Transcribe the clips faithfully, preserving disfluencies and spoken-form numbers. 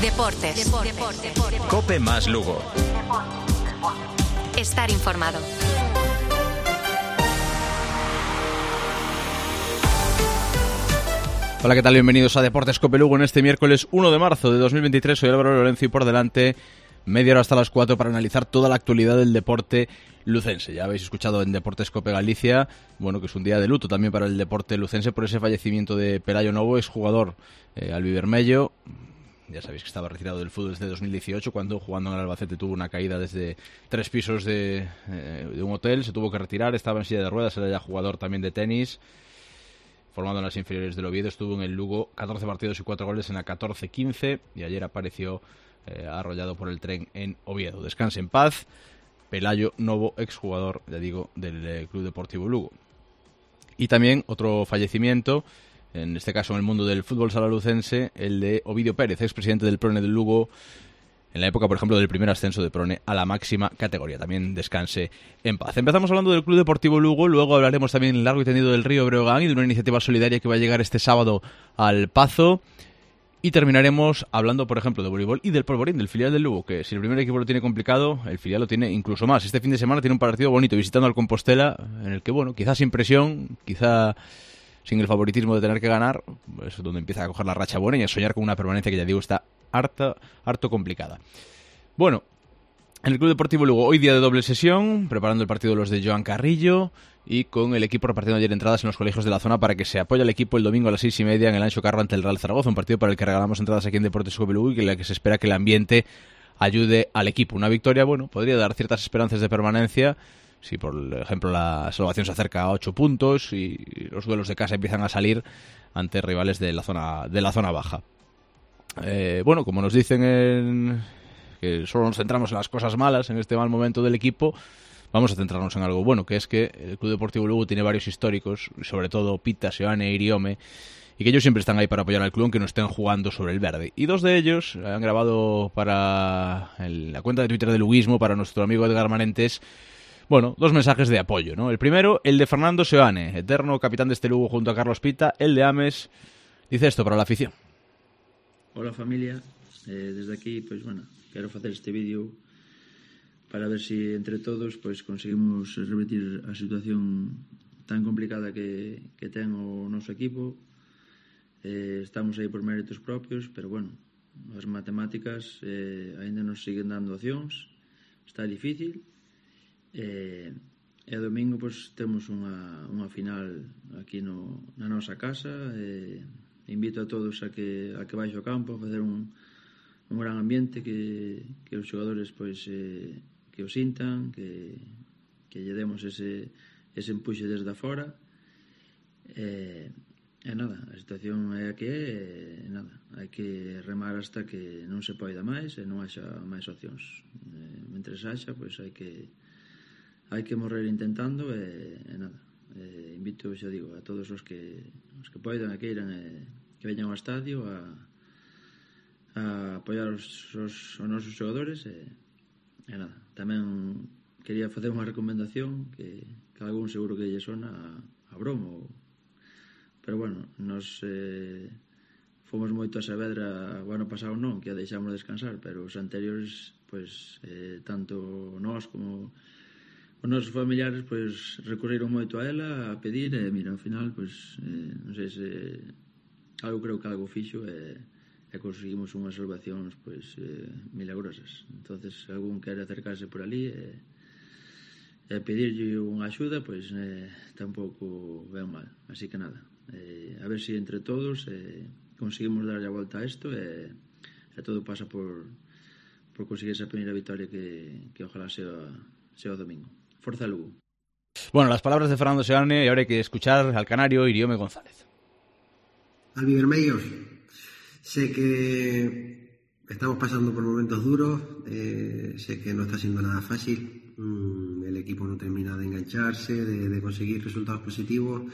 Deportes. Deportes. Deportes. COPE más Lugo. Estar informado. Hola, ¿qué tal? Bienvenidos a Deportes COPE Lugo en este miércoles uno de marzo de dos mil veintitrés. Soy Álvaro Lorenzo y por delante media hora hasta las cuatro para analizar toda la actualidad del deporte lucense. Ya habéis escuchado en Deportes COPE Galicia, bueno, que es un día de luto también para el deporte lucense por ese fallecimiento de Pelayo Novo, exjugador eh, albivermello. Ya sabéis que estaba retirado del fútbol desde dos mil dieciocho, cuando jugando en el Albacete tuvo una caída desde tres pisos de, eh, de un hotel, se tuvo que retirar, estaba en silla de ruedas, era ya jugador también de tenis, formado en las inferiores del Oviedo, estuvo en el Lugo catorce partidos y cuatro goles en la catorce quince y ayer apareció eh, arrollado por el tren en Oviedo. Descanse en paz, Pelayo Novo, exjugador, ya digo, del eh, Club Deportivo Lugo. Y también otro fallecimiento, en este caso en el mundo del fútbol sala lucense, el de Ovidio Pérez, expresidente del Prone del Lugo, en la época, por ejemplo, del primer ascenso de Prone a la máxima categoría. También descanse en paz. Empezamos hablando del Club Deportivo Lugo, luego hablaremos también largo y tendido del Río Breogán y de una iniciativa solidaria que va a llegar este sábado al Pazo. Y terminaremos hablando, por ejemplo, de voleibol y del polvorín, del filial del Lugo, que si el primer equipo lo tiene complicado, el filial lo tiene incluso más. Este fin de semana tiene un partido bonito visitando al Compostela, en el que, bueno, quizás sin presión, quizá sin el favoritismo de tener que ganar, es donde empieza a coger la racha buena y a soñar con una permanencia que, ya digo, está harta, harto complicada. Bueno, en el Club Deportivo Lugo, hoy día de doble sesión, preparando el partido de los de Joan Carrillo y con el equipo repartiendo ayer entradas en los colegios de la zona para que se apoye al equipo el domingo a las seis y media en el Ancho Carro ante el Real Zaragoza, un partido para el que regalamos entradas aquí en Deportes COPE Lugo y en la que se espera que el ambiente ayude al equipo. Una victoria, bueno, podría dar ciertas esperanzas de permanencia si, por ejemplo, la salvación se acerca a ocho puntos y los duelos de casa empiezan a salir ante rivales de la zona, de la zona baja. Eh, bueno, como nos dicen en, que solo nos centramos en las cosas malas en este mal momento del equipo, vamos a centrarnos en algo bueno, que es que el Club Deportivo Lugo tiene varios históricos, sobre todo Pita, Seoane e Iriome, y que ellos siempre están ahí para apoyar al club aunque no estén jugando sobre el verde. Y dos de ellos han grabado para el, la cuenta de Twitter de Luguismo, para nuestro amigo Edgar Manentes, bueno, dos mensajes de apoyo, ¿no? El primero, el de Fernando Seoane, eterno capitán de este Lugo junto a Carlos Pita, el de Ames, dice esto para la afición. Hola familia, eh, desde aquí, pues bueno, quero facer este vídeo para ver si entre todos pues conseguimos revertir a situación tan complicada que, que ten o noso equipo. Eh, estamos aí por méritos propios, pero bueno, as matemáticas eh, ainda nos siguen dando opcións, está difícil. Eh, e domingo pues temos unha, unha final aquí no, na nosa casa. Eh, invito a todos a que, a que baixo ao campo a facer un, un gran ambiente, que, que os xogadores pois, eh, que o sintan, que, que lle demos ese, ese empuxe desde afora. E, e nada, a situación é a que é, e nada, hai que remar hasta que non se poida máis e non haxa máis opcións. E, mentres haxa, pois hai que hai que morrer intentando e, e nada. E, invito, xa digo, a todos os que os que poidan e queiran e, que veñan ao estadio a, a apoiar os, os, os nosos xogadores e, e nada. Tamén quería facer unha recomendación que, que algún seguro que lle sona a, a Bromo, pero bueno, nos eh, fomos moito a Saavedra o ano pasado, non, que a deixamos descansar, pero os anteriores, pois, eh, tanto nós como os nosos familiares pois recorreron moito a ela a pedir e mira, ao final pois eh, non sei se algo, creo que algo fixo e, e conseguimos unhas salvacións pois eh, milagrosas. Entonces, se algún quere acercarse por ali e, e pedirlle unha axuda, pois eh, tampouco ven mal. Así que nada, eh, a ver se si entre todos eh, conseguimos darlle a volta a isto e, e todo pasa por por conseguir esa primeira victoria que, que ojalá sea, sea o domingo. Forza Lugo. Bueno, las palabras de Fernando Seoane y ahora hay que escuchar al canario Iriome González. Albivermellos, sé que estamos pasando por momentos duros, eh, sé que no está siendo nada fácil, mm, el equipo no termina de engancharse, de, de conseguir resultados positivos,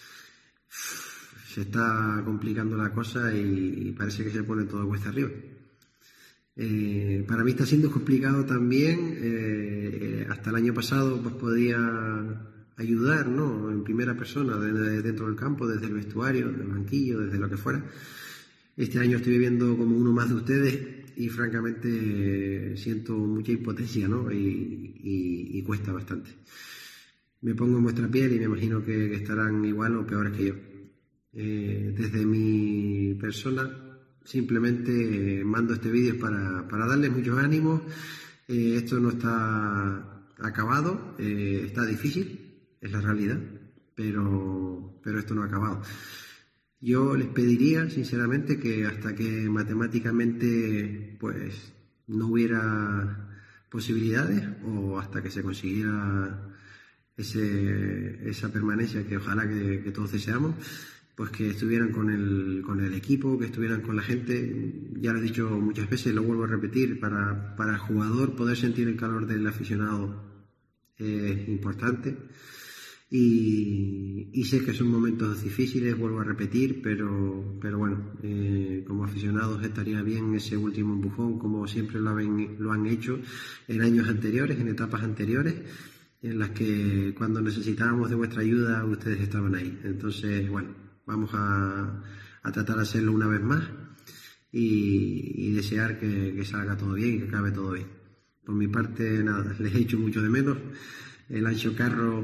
se está complicando la cosa y parece que se pone todo cuesta arriba. Eh, para mí está siendo complicado también. Eh, hasta el año pasado pues podía ayudar, ¿no?, en primera persona, desde dentro del campo, desde el vestuario, del banquillo, desde lo que fuera. Este año estoy viviendo como uno más de ustedes y francamente siento mucha impotencia, ¿no? Y, y, y cuesta bastante. Me pongo en vuestra piel y me imagino que, que estarán igual o peores que yo. Eh, desde mi persona simplemente mando este vídeo para, para darles muchos ánimos. Eh, esto no está acabado, eh, está difícil, es la realidad, pero, pero esto no ha acabado. Yo les pediría sinceramente que hasta que matemáticamente pues no hubiera posibilidades o hasta que se consiguiera ese, esa permanencia que ojalá que, que todos deseamos, pues que estuvieran con el, con el equipo, que estuvieran con la gente. Ya lo he dicho muchas veces, lo vuelvo a repetir, para, para el jugador poder sentir el calor del aficionado es importante. Y, y sé que son momentos difíciles, vuelvo a repetir, pero, pero bueno, eh, como aficionados estaría bien ese último empujón, como siempre lo han, lo han hecho en años anteriores, en etapas anteriores, en las que cuando necesitábamos de vuestra ayuda ustedes estaban ahí. Entonces, bueno, vamos a, a tratar de hacerlo una vez más y, y desear que, que salga todo bien y que acabe todo bien. Por mi parte, nada, les he hecho mucho de menos. El Ancho Carro,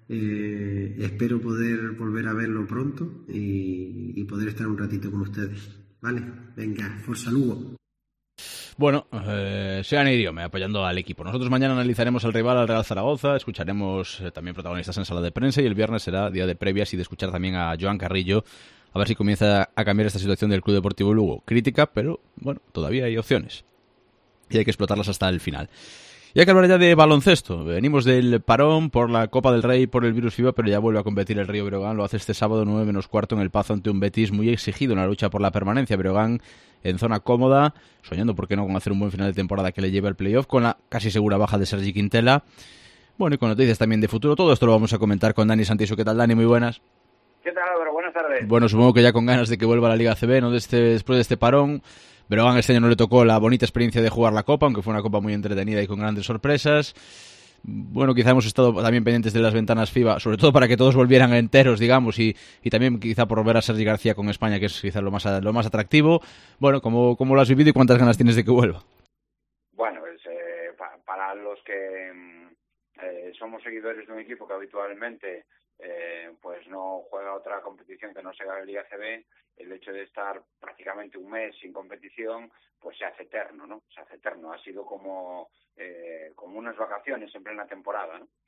eh, espero poder volver a verlo pronto y, y poder estar un ratito con ustedes. ¿Vale? Venga, forza Lugo. Bueno, eh, sean idioma apoyando al equipo. Nosotros mañana analizaremos al rival, al Real Zaragoza, escucharemos eh, también protagonistas en sala de prensa y el viernes será día de previas y de escuchar también a Joan Carrillo, a ver si comienza a cambiar esta situación del Club Deportivo Lugo. Crítica, pero bueno, todavía hay opciones y hay que explotarlas hasta el final. Y hay que hablar ya de baloncesto. Venimos del parón por la Copa del Rey, por el virus FIBA, pero ya vuelve a competir el Río Breogán. Lo hace este sábado nueve menos cuarto en el Pazo ante un Betis muy exigido en la lucha por la permanencia. Breogán en zona cómoda, soñando, ¿por qué no?, con hacer un buen final de temporada que le lleve al playoff, con la casi segura baja de Sergi Quintela. Bueno, y con noticias también de futuro. Todo esto lo vamos a comentar con Dani Santiso. ¿Qué tal, Dani? Muy buenas. ¿Qué tal, Álvaro? Buenas tardes. Bueno, supongo que ya con ganas de que vuelva a la Liga A C B, ¿no?, de este, después de este parón. Breogán este año no le tocó la bonita experiencia de jugar la Copa, aunque fue una Copa muy entretenida y con grandes sorpresas. Bueno, quizá hemos estado también pendientes de las ventanas FIBA, sobre todo para que todos volvieran enteros, digamos, y, y también quizá por ver a Sergi García con España, que es quizá lo más, lo más atractivo. Bueno, ¿cómo, cómo lo has vivido y cuántas ganas tienes de que vuelva? Bueno, pues, eh, pa, para los que eh, somos seguidores de un equipo que habitualmente eh, pues no juega otra competición que no sea la Liga A C B, el hecho de estar prácticamente un mes sin competición, pues se hace eterno, ¿no? Se hace eterno. Ha sido como, eh, como unas vacaciones en plena temporada, ¿no?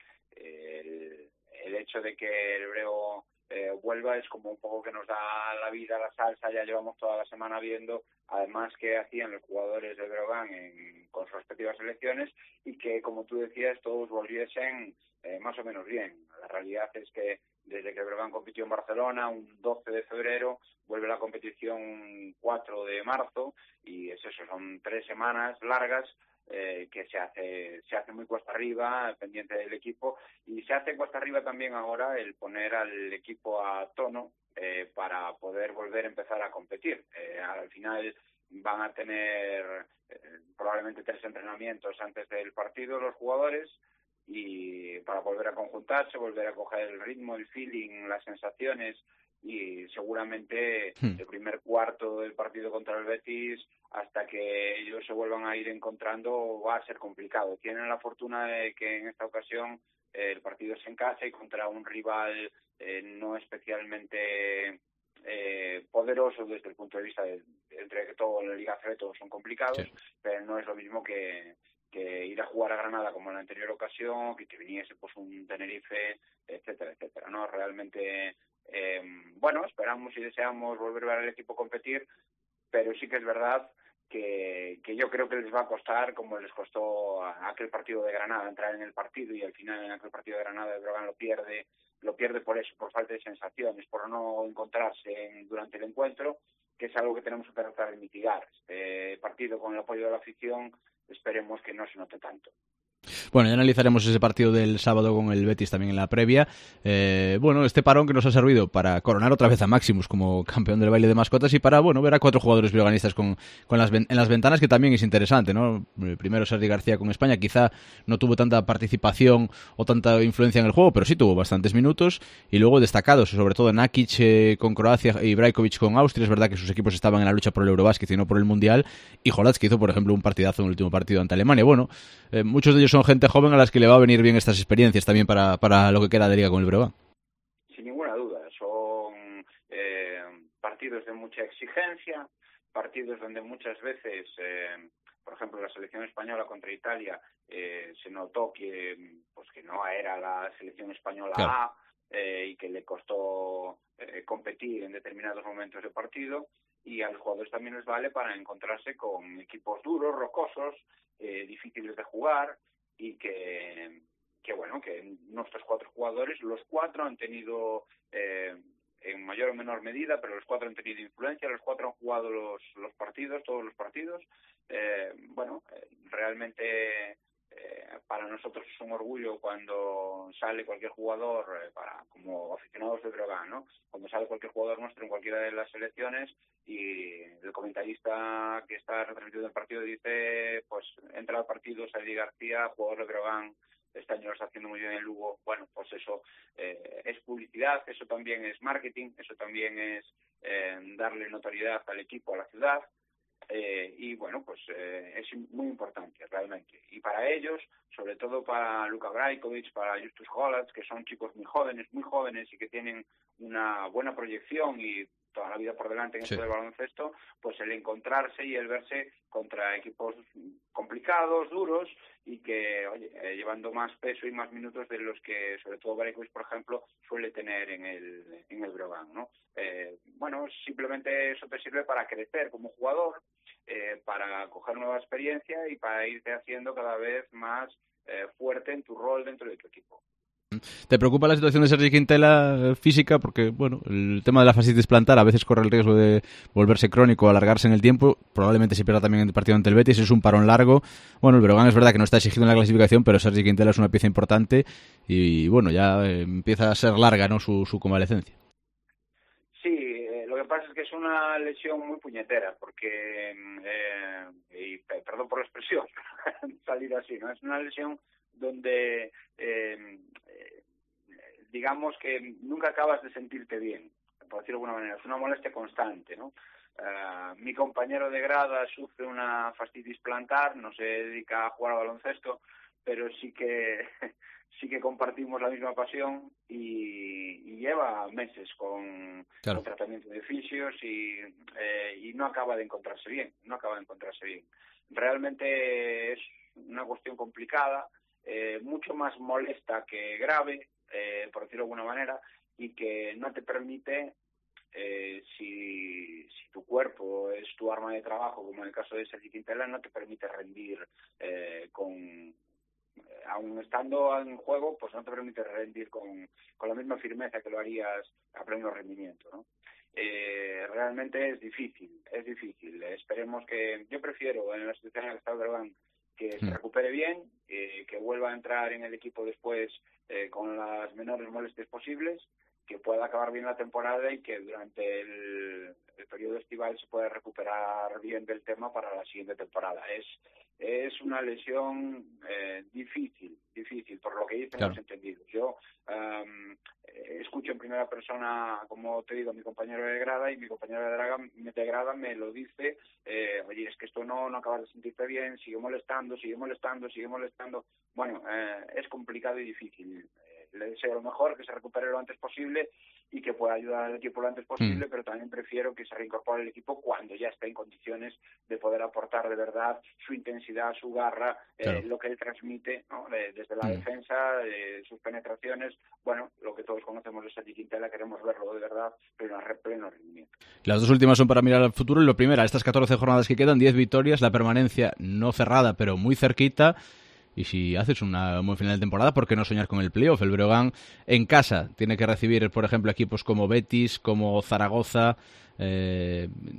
El, el hecho de que el Breo eh, vuelva es como un poco que nos da la vida, la salsa. Ya llevamos toda la semana viendo, además, qué hacían los jugadores de Breogán en, con sus respectivas selecciones y que, como tú decías, todos volviesen eh, más o menos bien. La realidad es que desde que Breogán compitió en Barcelona, un doce de febrero, vuelve la competición cuatro de marzo, y es eso, son tres semanas largas eh, que se hace se hace muy cuesta arriba, pendiente del equipo, y se hace cuesta arriba también ahora el poner al equipo a tono eh, para poder volver a empezar a competir. Eh, al final van a tener eh, probablemente tres entrenamientos antes del partido los jugadores, y para volver a conjuntarse, volver a coger el ritmo, el feeling, las sensaciones, y seguramente el primer cuarto del partido contra el Betis, hasta que ellos se vuelvan a ir encontrando, va a ser complicado. Tienen la fortuna de que en esta ocasión eh, el partido es en casa y contra un rival eh, no especialmente eh, poderoso desde el punto de vista de, entre que todo en la Liga A C B todos son complicados, sí, pero no es lo mismo que que ir a jugar a Granada como en la anterior ocasión, que te viniese pues un Tenerife, etcétera, etcétera, ¿no? Realmente, eh, bueno, esperamos y deseamos volver a ver al equipo competir, pero sí que es verdad que, que yo creo que les va a costar, como les costó a aquel partido de Granada, entrar en el partido, y al final en aquel partido de Granada el Breogán lo pierde, lo pierde por eso, por falta de sensaciones, por no encontrarse en, durante el encuentro, que es algo que tenemos que tratar de mitigar. Este partido, con el apoyo de la afición, esperemos que no se note tanto. Bueno, ya analizaremos ese partido del sábado con el Betis también en la previa. Eh, bueno, este parón que nos ha servido para coronar otra vez a Maximus como campeón del baile de mascotas y para, bueno, ver a cuatro jugadores breoganistas con, con las, en las ventanas, que también es interesante, ¿no? Primero Sergi García con España, quizá no tuvo tanta participación o tanta influencia en el juego, pero sí tuvo bastantes minutos, y luego destacados, sobre todo Nakic eh, con Croacia y Brajkovic con Austria. Es verdad que sus equipos estaban en la lucha por el Eurobasket y no por el Mundial, y Holacz, que hizo, por ejemplo, un partidazo en el último partido ante Alemania. Bueno, eh, muchos de ellos son gente joven a las que le va a venir bien estas experiencias también para, para lo que queda de liga con el Breogán. Sin ninguna duda, son eh, partidos de mucha exigencia, partidos donde muchas veces, eh, por ejemplo, la selección española contra Italia, eh, se notó que, pues, que no era la selección española claro. A, eh, y que le costó eh, competir en determinados momentos del partido, y a los jugadores también les vale para encontrarse con equipos duros, rocosos, eh, difíciles de jugar, y que, que bueno, que nuestros cuatro jugadores, los cuatro han tenido, eh, en mayor o menor medida, pero los cuatro han tenido influencia, los cuatro han jugado los, los partidos, todos los partidos. Eh, bueno, eh, realmente eh, para nosotros es un orgullo cuando sale cualquier jugador, eh, para como aficionados de Breogán, ¿no? Cuando sale cualquier jugador nuestro en cualquiera de las selecciones y el comentarista que está retransmitiendo el partido dice, pues entra al partido Sergi García, jugador de Breogán, este año lo está haciendo muy bien en Lugo. Bueno, pues eso eh, es publicidad, eso también es marketing, eso también es eh, darle notoriedad al equipo, a la ciudad. Eh, y bueno, pues eh, es muy importante realmente, y para ellos, sobre todo para Luka Brajkovic, para Justus Holacz, que son chicos muy jóvenes, muy jóvenes y que tienen una buena proyección y toda la vida por delante en sí. esto del baloncesto, pues el encontrarse y el verse contra equipos complicados, duros, y que, oye, eh, llevando más peso y más minutos de los que, sobre todo Brajkovic, por ejemplo, suele tener en el en el Breogán, ¿no? Eh, bueno, simplemente eso te sirve para crecer como jugador, eh, para coger nueva experiencia y para irte haciendo cada vez más eh, fuerte en tu rol dentro de tu equipo. ¿Te preocupa la situación de Sergi Quintela física? Porque, bueno, el tema de la fascitis plantar a veces corre el riesgo de volverse crónico, alargarse en el tiempo. Probablemente se pierda también en el partido ante el Betis. Es un parón largo. Bueno, el Breogán es verdad que no está exigido en la clasificación, pero Sergi Quintela es una pieza importante y, bueno, ya empieza a ser larga, ¿no?, su, su convalecencia. Sí, eh, lo que pasa es que es una lesión muy puñetera, porque, eh, y perdón por la expresión, salir así, ¿no? Es una lesión donde eh, eh, digamos que nunca acabas de sentirte bien, por decirlo de alguna manera. Es una molestia constante, ¿no? Uh, mi compañero de grada sufre una fascitis plantar, no se dedica a jugar al baloncesto, pero sí que sí que compartimos la misma pasión y, y lleva meses con, claro. con tratamiento de fisios y, eh, y no acaba de encontrarse bien, no acaba de encontrarse bien. Realmente es una cuestión complicada, eh, mucho más molesta que grave, eh, por decirlo de alguna manera, y que no te permite, eh, si, si tu cuerpo es tu arma de trabajo, como en el caso de Sergi Quintela, no te permite rendir eh, con... aún estando en juego, pues no te permite rendir con, con la misma firmeza que lo harías a pleno rendimiento, ¿no? Eh, realmente es difícil, es difícil. Esperemos que, yo prefiero en la situación en la que está el Breogán que se recupere bien, eh, que vuelva a entrar en el equipo después eh, con las menores molestias posibles, que pueda acabar bien la temporada y que durante el, el periodo estival se pueda recuperar bien del tema para la siguiente temporada. Es es una lesión eh, difícil, difícil, por lo que dicen claro. los entendidos. Yo um, escucho en primera persona, como te digo, a mi compañero de grada, y mi compañero de grada, de grada me lo dice, eh, oye, es que esto no, no acabas de sentirte bien, sigue molestando, sigue molestando, sigue molestando. Bueno, eh, es complicado y difícil. Le deseo lo mejor, que se recupere lo antes posible y que pueda ayudar al equipo lo antes posible, mm. pero también prefiero que se reincorpore el equipo cuando ya esté en condiciones de poder aportar de verdad su intensidad, su garra, claro. eh, lo que él transmite, ¿no? de, desde la mm. defensa, de sus penetraciones. Bueno, lo que todos conocemos de Sergi Quintela, queremos verlo de verdad, pero en pleno rendimiento. Las dos últimas son para mirar al futuro. Y lo primero, estas catorce jornadas que quedan, diez victorias, la permanencia no cerrada, pero muy cerquita. Y si haces una buen final de temporada, ¿por qué no soñar con el playoff? El Breogán en casa tiene que recibir, por ejemplo, equipos como Betis, como Zaragoza. Eh,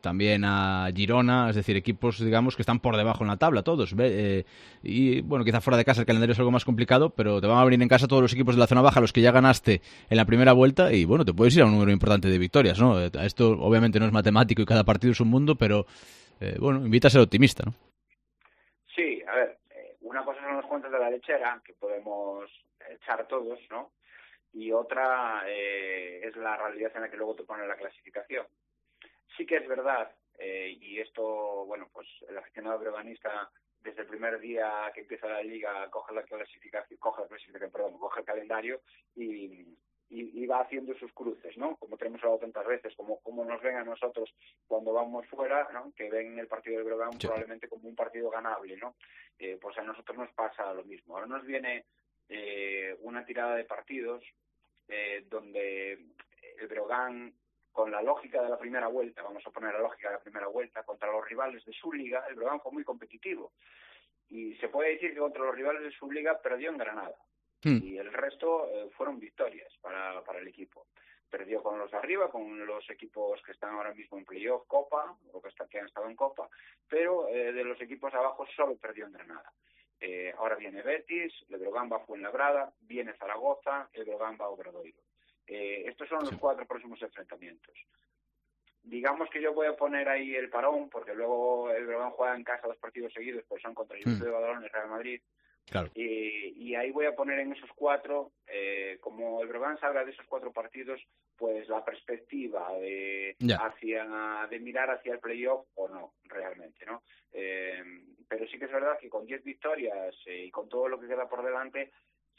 también a Girona, es decir, equipos, digamos, que están por debajo en la tabla, todos. Eh, y, bueno, quizá fuera de casa el calendario es algo más complicado, pero te van a venir en casa todos los equipos de la zona baja, los que ya ganaste en la primera vuelta, y, bueno, te puedes ir a un número importante de victorias, ¿no? Esto, obviamente, no es matemático y cada partido es un mundo, pero, eh, bueno, invita a ser optimista, ¿no? Sí, a ver, eh, una cosa son los cuentos de la lechera, que podemos echar todos, ¿no? Y otra eh, es la realidad en la que luego te pone la clasificación. Sí que es verdad, eh, y esto, bueno, pues el aficionado breoganista desde el primer día que empieza la liga coge la clasificación, coge la clasificación, perdón, coge el calendario y, y, y va haciendo sus cruces, ¿no? Como tenemos hablado tantas veces, como, como nos ven a nosotros cuando vamos fuera, ¿no? Que ven el partido del Breogán sí. probablemente como un partido ganable, ¿no? Eh, pues a nosotros nos pasa lo mismo. Ahora nos viene eh, una tirada de partidos eh, donde el Breogán, con la lógica de la primera vuelta, vamos a poner la lógica de la primera vuelta, contra los rivales de su liga, el Breogán fue muy competitivo. Y se puede decir que contra los rivales de su liga perdió en Granada. Mm. Y el resto eh, fueron victorias para, para el equipo. Perdió con los de arriba, con los equipos que están ahora mismo en playoff, Copa, o que, está, que han estado en Copa, pero eh, de los equipos abajo solo perdió en Granada. Eh, ahora viene Betis, el Breogán va a Fuenlabrada, viene Zaragoza, el Breogán va a Obradoiro. Eh, estos son los cuatro próximos enfrentamientos. Digamos que yo voy a poner ahí el parón, porque luego el Breogán juega en casa dos partidos seguidos, pues son contra el Juventud de Badalona y Real Madrid. Claro. Y, y ahí voy a poner en esos cuatro, eh, como el Breogán salga de esos cuatro partidos, pues la perspectiva de, hacia, de mirar hacia el playoff o no, realmente, ¿no? Eh, pero sí que es verdad que con diez victorias eh, y con todo lo que queda por delante,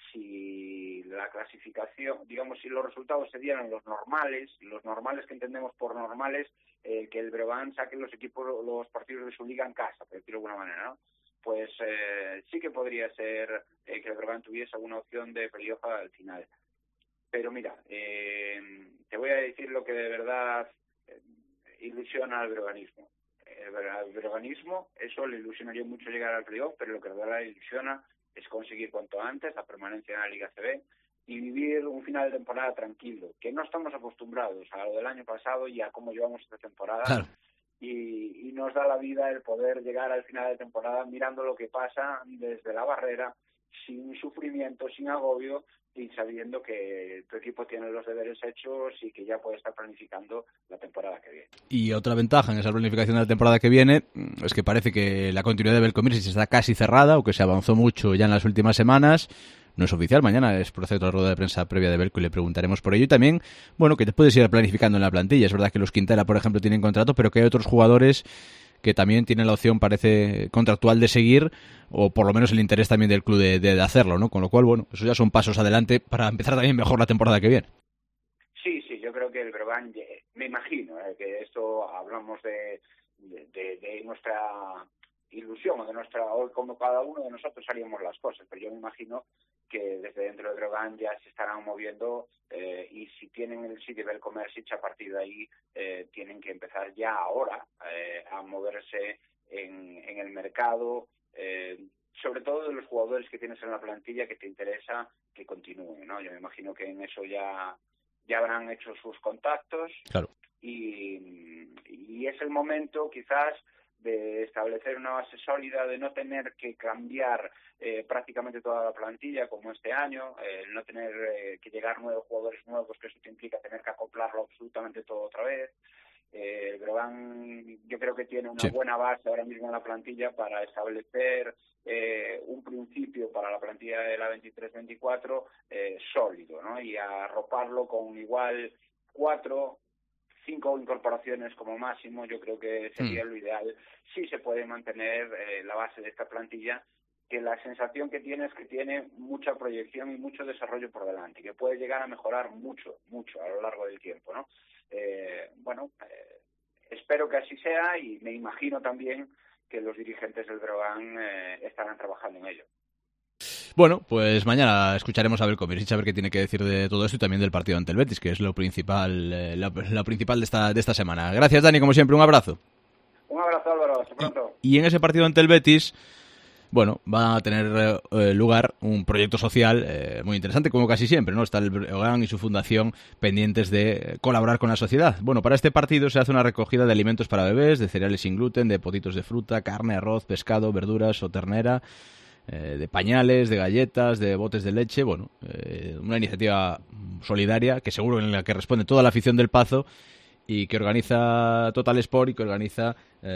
si la clasificación, digamos, si los resultados se dieran los normales, los normales que entendemos por normales, eh, que el Breogán saque los equipos, los partidos de su liga en casa, por decirlo de alguna manera, ¿no? Pues eh, sí que podría ser eh, que el Breogán tuviese alguna opción de playoff al final. Pero mira, eh, te voy a decir lo que de verdad eh, ilusiona al breoganismo. El, el breoganismo, eso le ilusionaría mucho llegar al playoff, pero lo que de verdad ilusiona es conseguir cuanto antes la permanencia en la Liga C B y vivir un final de temporada tranquilo, que no estamos acostumbrados a lo del año pasado y a cómo llevamos esta temporada. Claro. Y, y nos da la vida el poder llegar al final de temporada mirando lo que pasa desde la barrera, sin sufrimiento, sin agobio y sabiendo que tu equipo tiene los deberes hechos y que ya puede estar planificando la temporada que viene. Y otra ventaja en esa planificación de la temporada que viene es que parece que la continuidad de Belcomirsic está casi cerrada o que se avanzó mucho ya en las últimas semanas. No es oficial, mañana es procede la rueda de prensa previa de Belco y le preguntaremos por ello. Y también, bueno, que te puedes ir planificando en la plantilla. Es verdad que los Quintela, por ejemplo, tienen contrato, pero que hay otros jugadores que también tienen la opción, parece, contractual de seguir, o por lo menos el interés también del club de, de, de hacerlo, ¿no? Con lo cual, bueno, eso ya son pasos adelante para empezar también mejor la temporada que viene. Sí, sí, yo creo que el Breogán, me imagino, eh, que esto hablamos de, de, de, de nuestra ilusión, o de nuestra, hoy como cada uno de nosotros haríamos las cosas, pero yo me imagino que desde dentro del Breogán ya se estarán moviendo eh, y si tienen el sitio del Belcomirsic, a partir de ahí eh, tienen que empezar ya ahora eh, a moverse en, en el mercado, eh, sobre todo de los jugadores que tienes en la plantilla que te interesa que continúen, ¿no? Yo me imagino que en eso ya, ya habrán hecho sus contactos. Claro. y, y es el momento quizás de establecer una base sólida, de no tener que cambiar eh, prácticamente toda la plantilla como este año, eh, no tener eh, que llegar nuevos jugadores nuevos, que eso te implica tener que acoplarlo absolutamente todo otra vez. Eh, el Breogán yo creo que tiene una sí. buena base ahora mismo en la plantilla para establecer eh, un principio para la plantilla de la veintitrés veinticuatro eh, sólido, ¿no? Y arroparlo con igual cuatro cinco incorporaciones como máximo, yo creo que sería mm. lo ideal. Sí se puede mantener eh, la base de esta plantilla, que la sensación que tiene es que tiene mucha proyección y mucho desarrollo por delante, que puede llegar a mejorar mucho, mucho a lo largo del tiempo, ¿no? Eh, bueno, eh, espero que así sea y me imagino también que los dirigentes del Breogán eh, estarán trabajando en ello. Bueno, pues mañana escucharemos a Belcomirsic a ver qué tiene que decir de todo esto y también del partido ante el Betis, que es lo principal eh, lo, lo principal de esta, de esta semana. Gracias, Dani, como siempre, un abrazo. Un abrazo, Álvaro, hasta pronto. Y, y en ese partido ante el Betis, bueno, va a tener eh, lugar un proyecto social eh, muy interesante, como casi siempre, ¿no? Está el Breogán y su fundación pendientes de colaborar con la sociedad. Bueno, para este partido se hace una recogida de alimentos para bebés, de cereales sin gluten, de potitos de fruta, carne, arroz, pescado, verduras o ternera, eh, de pañales, de galletas, de botes de leche. Bueno, eh, una iniciativa solidaria que seguro en la que responde toda la afición del Pazo y que organiza Total Sport y que organiza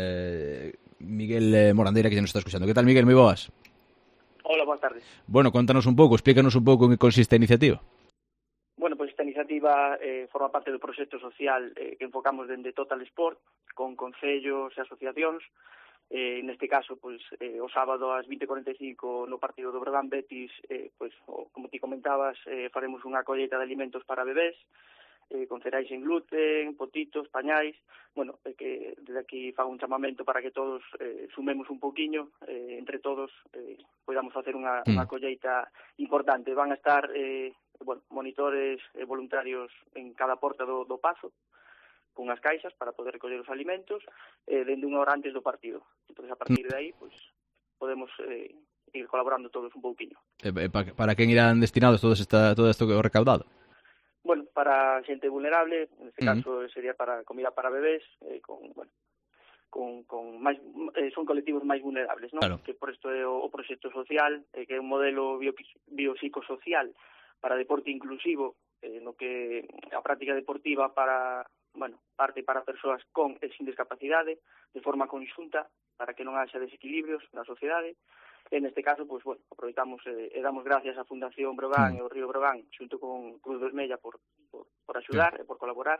eh, Miguel eh, Morandeira, que ya nos está escuchando. ¿Qué tal, Miguel? Muy boas. Hola, buenas tardes. Bueno, contanos un pouco, explícanos un pouco en que consiste a iniciativa. Bueno, pois pues esta iniciativa eh, forma parte do proxecto social eh, que enfocamos dende Total Sport con concellos e asociacións. Eh, neste caso, pois, eh, o sábado ás vinte e cuarenta e cinco no partido do Breogán Betis, eh, pois, o, como ti comentabas, eh, faremos unha colleita de alimentos para bebés, eh, con cereais sin gluten, potitos, pañais. Bueno, eh, que desde aquí fago un chamamento para que todos eh, sumemos un pouquiño, eh, entre todos eh, podamos facer unha, mm. unha colleita importante. Van a estar eh, bueno, monitores e eh, voluntarios en cada porta do, do Pazo, con as caixas para poder recoller os alimentos eh, dende unha hora antes do partido. Entón, a partir de aí, pois, podemos eh, ir colaborando todos un pouquiño. Eh, para quen irán destinados todo, esta, todo isto recaudado? Bueno, para xente vulnerable, neste uh-huh. caso sería para comida para bebés, eh, con, bueno, con, con máis, eh, son colectivos máis vulnerables, ¿no? Claro. Que por isto é o, o proxecto social, eh, que é un modelo bio, biopsicosocial para deporte inclusivo, eh, no que a práctica deportiva para, bueno, parte para persoas con e sin discapacidade, de forma conxunta, para que non haxa desequilibrios na sociedade. En este caso, pues bueno, aproveitamos e eh, damos gracias á Fundación Breogán mm. e ao Río Breogán, xunto con Cruz Vermella, por, por, por axudar mm. e por colaborar.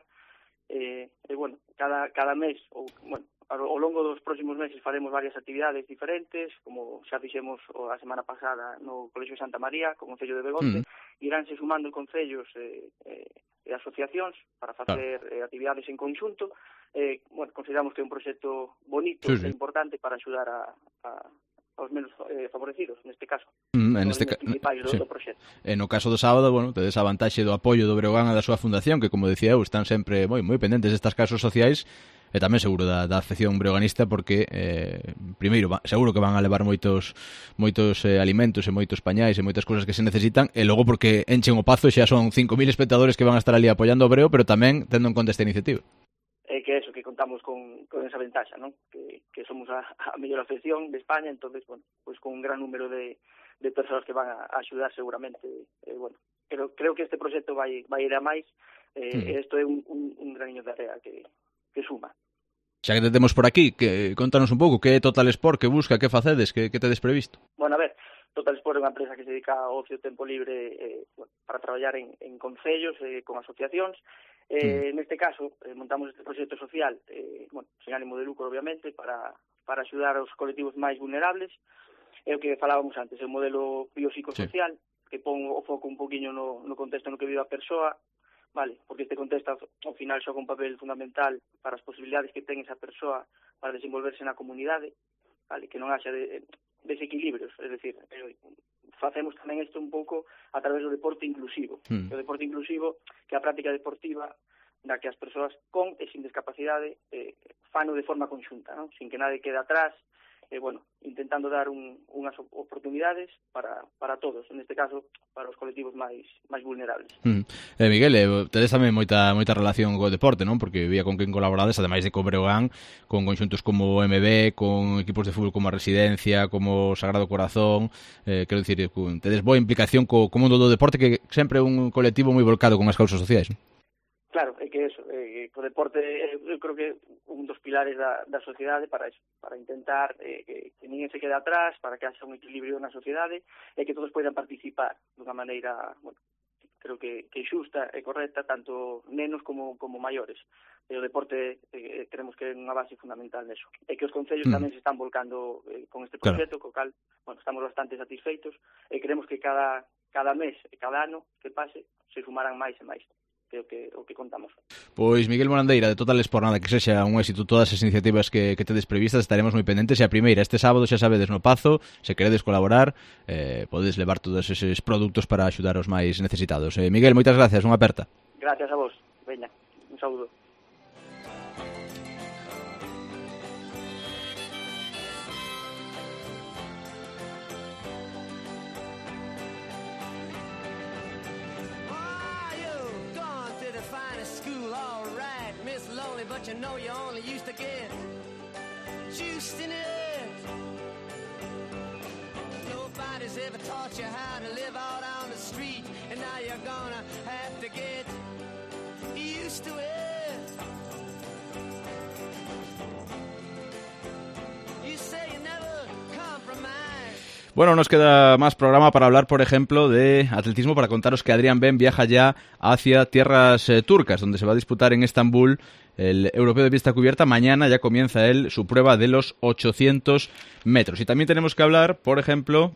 E, eh, bueno, cada, cada mes, ou, bueno, ao longo dos próximos meses faremos varias actividades diferentes, como xa fixemos a semana pasada no Colexio Santa María, con o Concello de Begonte, mm. iránse sumando concellos e, eh, e asociacións para facer ah. eh, actividades en conxunto. Eh, bueno, consideramos que é un proxecto bonito sí, sí. e importante para axudar a, a aos menos eh, favorecidos, neste caso. Mm, en este ca... do, sí. do proxecto. E no caso do sábado, bueno, tedes a vantaxe do apoio do Breogán e da súa fundación, que, como decía eu, están sempre moi moi pendentes destas casos sociais, e tamén seguro da, da afección breoganista, porque eh, primeiro, seguro que van a levar moitos moitos eh, alimentos e moitos pañais e moitas cousas que se necesitan, e logo porque enchen o Pazo e xa son cinco mil espectadores que van a estar ali apoiando o Breo, pero tamén tendo en conta esta iniciativa. É que eso, que contamos con, con esa ventaxa, ¿no? Que, que somos a, a mellor afección de España, entonces, bueno, pues con un gran número de, de persoas que van a, a axudar seguramente. Eh, bueno, creo, creo que este proxecto vai, vai ir a máis, eh, mm. isto é un, un, un graniño de area que, que suma. Xa que te temos por aquí, que contanos un pouco que é Total Sport, que busca, que facedes, que, que tedes previsto? Bueno, a ver, Total Sport é unha empresa que se dedica ao ocio tempo libre eh, bueno, para traballar en, en concellos, eh, con asociacións. Eh, mm. Neste caso, eh, montamos este proxecto social, eh, bueno, sen ánimo de lucro, obviamente, para, para axudar aos colectivos máis vulnerables. É o que falábamos antes, é un modelo biopsicosocial, sí. que pon o foco un poquinho no, no contexto no que vive a persoa, vale, porque este contexto ao final xoga un papel fundamental para as posibilidades que ten esa persoa para desenvolverse na comunidade, vale, que non haxa de, desequilibrios, é dicir, eh, facemos tamén isto un pouco a través do deporte inclusivo. Mm. O deporte inclusivo, que é a práctica deportiva na que as persoas con e sin discapacidade eh, fano de forma conxunta, ¿no? Sin que nadie quede atrás, eh, bueno, intentando dar un, unhas oportunidades para, para todos, en este caso, para os colectivos máis máis vulnerables. Mm. Eh, Miguel, eh, tedes tamén moita moita relación co deporte, non? Porque vía con quen colaborades, ademais de co Breogán, con conxuntos como o M B, con equipos de fútbol como a Residencia, como o Sagrado Corazón, eh, quero dicir, tedes boa implicación co, co mundo do deporte, que sempre é un colectivo moi volcado con as causas sociais, non? Claro, é que eso, eh, o deporte eu creo que un dos pilares da, da sociedade para eso, para intentar eh, que, que ninguén se quede atrás, para que haxa un equilibrio na sociedade e que todos poidan participar dunha maneira, bueno, creo que, que xusta e correcta, tanto nenos como, como maiores. E o deporte eh, creemos que é unha base fundamental neso. E que os concellos mm. tamén se están volcando eh, con este proxecto, claro. Co cal, bueno, estamos bastante satisfeitos e creemos que cada, cada mes e cada ano que pase se sumarán máis e máis. Que o que, o que contamos. Pois Miguel Morandeira, de Total Sport, nada, que sexa un éxito todas as iniciativas que, que tedes previstas, estaremos moi pendentes. E a primeira, este sábado, xa sabedes, no Pazo, se queredes colaborar, eh, podedes levar todos eses produtos para axudar os máis necesitados. Eh, Miguel, moitas gracias, unha aperta. Gracias a vos, veña, un saúdo. but you know you only used to get juiced in it. Nobody's ever taught you how to live out on the street, and now you're gonna have to get used to it. You say you never compromise. Bueno, nos queda más programa para hablar, por ejemplo, de atletismo, para contaros que Adrián Ben viaja ya hacia tierras eh, turcas, donde se va a disputar en Estambul el Europeo de Pista Cubierta. Mañana ya comienza él su prueba de los ochocientos metros. Y también tenemos que hablar, por ejemplo,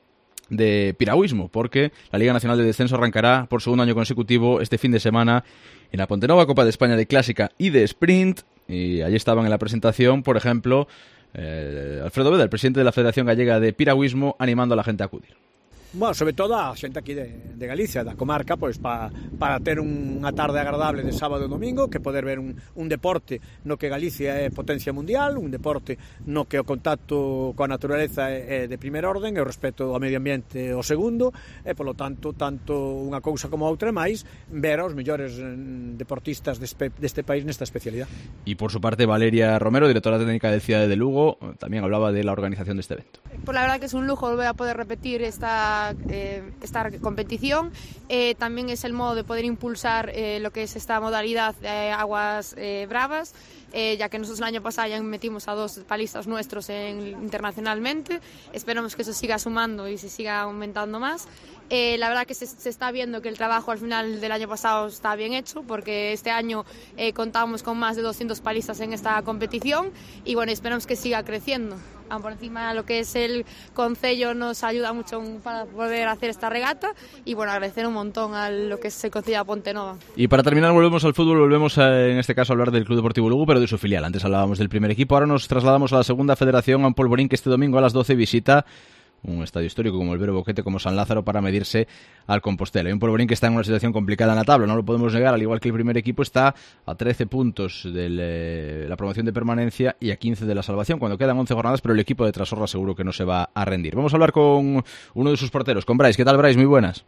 de piragüismo, porque la Liga Nacional de Descenso arrancará por segundo año consecutivo este fin de semana en la Pontenova Copa de España de Clásica y de Sprint. Y allí estaban en la presentación, por ejemplo, Eh, Alfredo Veda, el presidente de la Federación Gallega de Piragüismo, animando a la gente a acudir. Bueno, sobre todo a xente aquí de, de Galicia, da comarca, pois pa, para ter unha tarde agradable de sábado e domingo, que poder ver un, un deporte no que Galicia é potencia mundial, un deporte no que o contacto coa naturaleza é, é de primeiro orden e o respeto ao medio ambiente o segundo, e polo tanto, tanto unha cousa como outra, máis ver aos mellores deportistas deste, deste país nesta especialidade. Y por su parte, Valeria Romero, directora técnica del Ciudad de Lugo, también hablaba de la organización de este evento. Pues la verdad que es un lujo volver a poder repetir esta, eh, esta competición. Eh, también es el modo de poder impulsar eh, lo que es esta modalidad de aguas eh, bravas, eh, ya que nosotros el año pasado ya metimos a dos palistas nuestros en, internacionalmente. Esperamos que eso siga sumando y se siga aumentando más. Eh, la verdad que se, se está viendo que el trabajo al final del año pasado está bien hecho, porque este año eh, contamos con más de doscientos palistas en esta competición y bueno, esperamos que siga creciendo. Aún por encima lo que es el concello nos ayuda mucho para poder hacer esta regata y bueno, agradecer un montón a lo que es el concello de Pontenova. Y para terminar volvemos al fútbol, volvemos a, en este caso a hablar del Club Deportivo Lugo, pero de su filial. Antes hablábamos del primer equipo, ahora nos trasladamos a la segunda federación, a un polvorín que este domingo a las doce visita un estadio histórico como el Vero Boquete, como San Lázaro, para medirse al Compostela. Hay un polvorín que está en una situación complicada en la tabla, no lo podemos negar, al igual que el primer equipo, está a trece puntos de eh, la promoción de permanencia y a quince de la salvación, cuando quedan once jornadas, pero el equipo de Trasorra seguro que no se va a rendir. Vamos a hablar con uno de sus porteros, con Brais. ¿Qué tal, Brais? Muy buenas.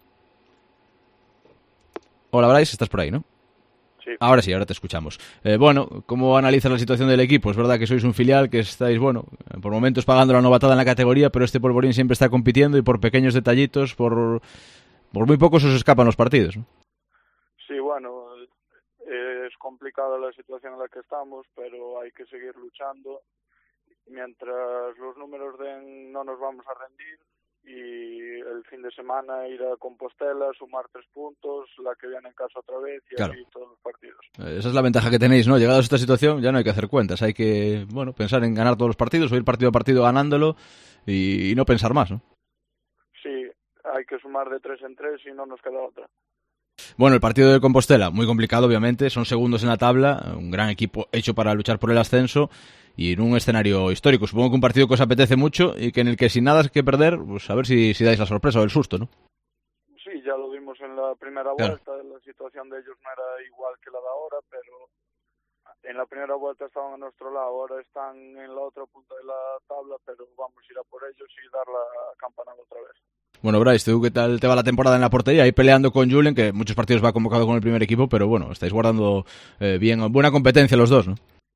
Hola, Brais, estás por ahí, ¿no? Sí. Ahora sí, ahora te escuchamos. Eh, bueno, ¿cómo analizas la situación del equipo? Es verdad que sois un filial, que estáis, bueno, por momentos pagando la novatada en la categoría, pero este polvorín siempre está compitiendo y por pequeños detallitos, por, por muy pocos os escapan los partidos, ¿no? Sí, bueno, es complicada la situación en la que estamos, pero hay que seguir luchando. Mientras los números den, no nos vamos a rendir. Y el fin de semana ir a Compostela, sumar tres puntos, la que viene en casa otra vez y claro, así todos los partidos. Esa es la ventaja que tenéis, ¿no? Llegados a esta situación ya no hay que hacer cuentas, hay que, bueno, pensar en ganar todos los partidos o ir partido a partido ganándolo y, y no pensar más, ¿no? Sí, hay que sumar de tres en tres y no nos queda otra. Bueno, el partido de Compostela, muy complicado obviamente, son segundos en la tabla, un gran equipo hecho para luchar por el ascenso y en un escenario histórico. Supongo que un partido que os apetece mucho y que en el que sin nada que perder, pues a ver si, si dais la sorpresa o el susto, ¿no? Sí, ya lo vimos en la primera claro. vuelta, la situación de ellos no era igual que la de ahora, pero en la primera vuelta estaban a nuestro lado, ahora están en la otra punta de la tabla, pero vamos a ir a por ellos y dar la campanada otra vez. Bueno, Brais, ¿tú qué tal te va la temporada en la portería? Ahí peleando con Julen, que muchos partidos va convocado con el primer equipo, pero bueno, estáis guardando eh, bien, buena competencia los dos, ¿no?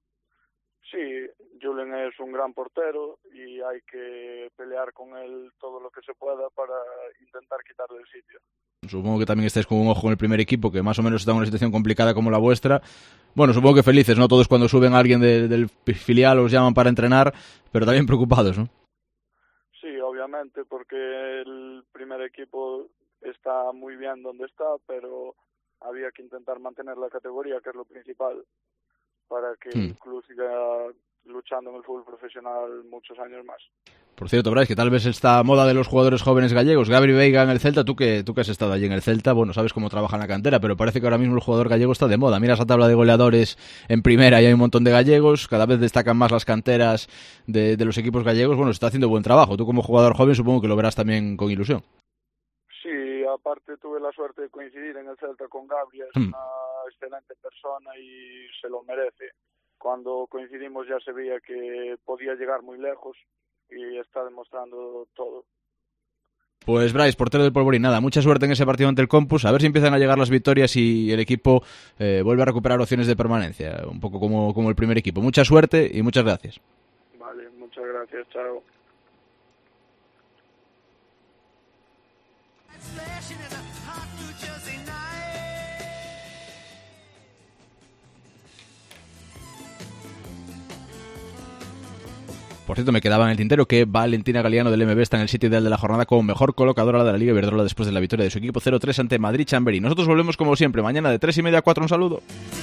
Sí, Julen es un gran portero y hay que pelear con él todo lo que se pueda para intentar quitarle el sitio. Supongo que también estáis con un ojo en el primer equipo, que más o menos está en una situación complicada como la vuestra. Bueno, supongo que felices, ¿no? Todos cuando suben a alguien de, del filial os llaman para entrenar, pero también preocupados, ¿no? Sí, obviamente, porque el primer equipo está muy bien donde está, pero había que intentar mantener la categoría, que es lo principal, para que hmm. el club siga luchando en el fútbol profesional muchos años más. Por cierto, Brais, que tal vez esta moda de los jugadores jóvenes gallegos, Gabri Veiga en el Celta, tú que, tú que has estado allí en el Celta, bueno, sabes cómo trabaja en la cantera, pero parece que ahora mismo el jugador gallego está de moda. Miras la tabla de goleadores en primera y hay un montón de gallegos, cada vez destacan más las canteras de, de los equipos gallegos, bueno, se está haciendo buen trabajo. Tú como jugador joven supongo que lo verás también con ilusión. Sí, aparte tuve la suerte de coincidir en el Celta con Gabri, es hmm. una excelente persona y se lo merece. Cuando coincidimos ya se veía que podía llegar muy lejos y está demostrando todo. Pues Bryce, portero del Polvorín, nada, mucha suerte en ese partido ante el Compus, a ver si empiezan a llegar las victorias y el equipo eh, vuelve a recuperar opciones de permanencia, un poco como, como el primer equipo. Mucha suerte y muchas gracias. Vale, muchas gracias, chao. Por cierto, me quedaba en el tintero que Valentina Galiano del M B está en el sitio ideal de la jornada como mejor colocadora de la Liga Iberdrola después de la victoria de su equipo cero tres ante Madrid Chamberí. Nosotros volvemos como siempre mañana de tres y media a cuatro. Un saludo.